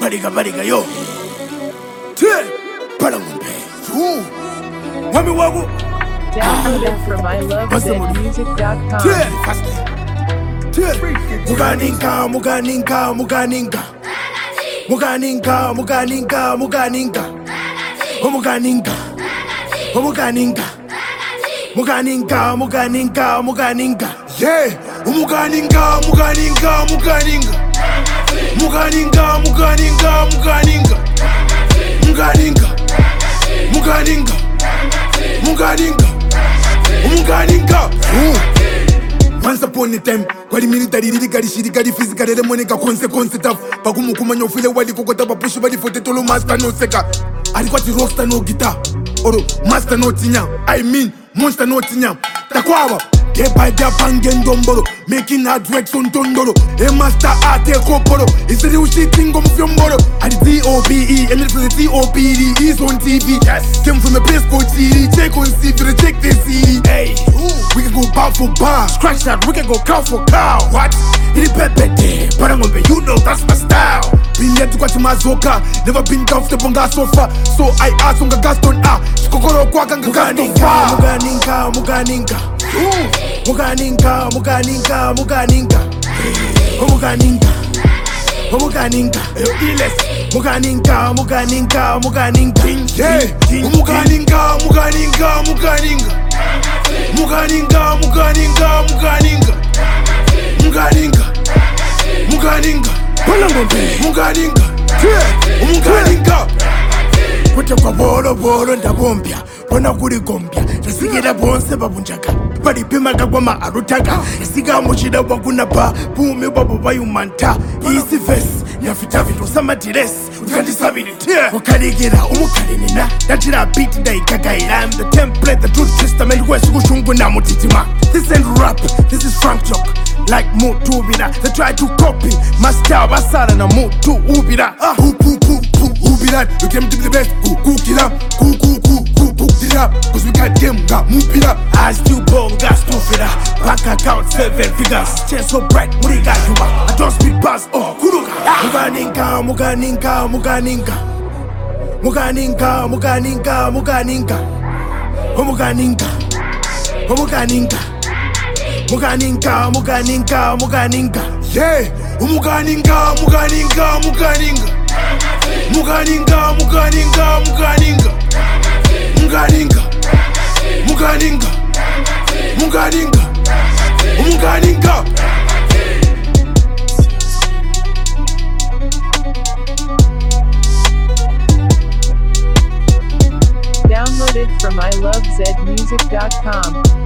Bariga yo. Parangombe. Wami wago. Downloaded from ilovezmusic.com. Muganinka. Yeah, Muganinka. Once upon a time, kwa military got physical demonica consequence of Pakumukuma file wali kokota push body for the tolo master no seka. Alikuwa ti rockstar no guitar. Oro master no tinya. I mean monster no tinya. Takwawa get by the pangen domboro, making hard work on tondoro. A master ate koporo. It's a real shit thing of your moro. At the DOBE and it's the TOPD is on TV. Yes, came from a place called CD. Check on CD, check the CD. Hey, we can go bar for bar, scratch that. We can go cow for cow. What? It's pepe day, but I'm gonna you know that's my style. Been there to watch my zoka, never been comfortable on that sofa. So I asked on the Gaston Kokoro Kwakanga Kutoka bolo ndabombya bona kuri gombya tasigera bonse babunjaka bali pima kagwama arutaka isiga muchida wakunapa bumi babo bayumanta isi verse yafita vitu samadires ukandisabiri ukaligera umukalinina datira beat ndaikagaira. I'm the template, the truth testament wesi kushungu na mutitima. This ain't rap, this is Frank talk. Like Mutu Ubira, they try to copy my style, Basara na Mutu Ubira. Ubira, you came to be the best. Kill up, it up, cause we got them, got Mupira. I still bone, got stupid. Bank account 7 figures, chest so bright, Muriga, I don't speak bass, oh, Kuruga. Muganinka. Yeah, Muganinka. Downloaded from ilovezmusic.com.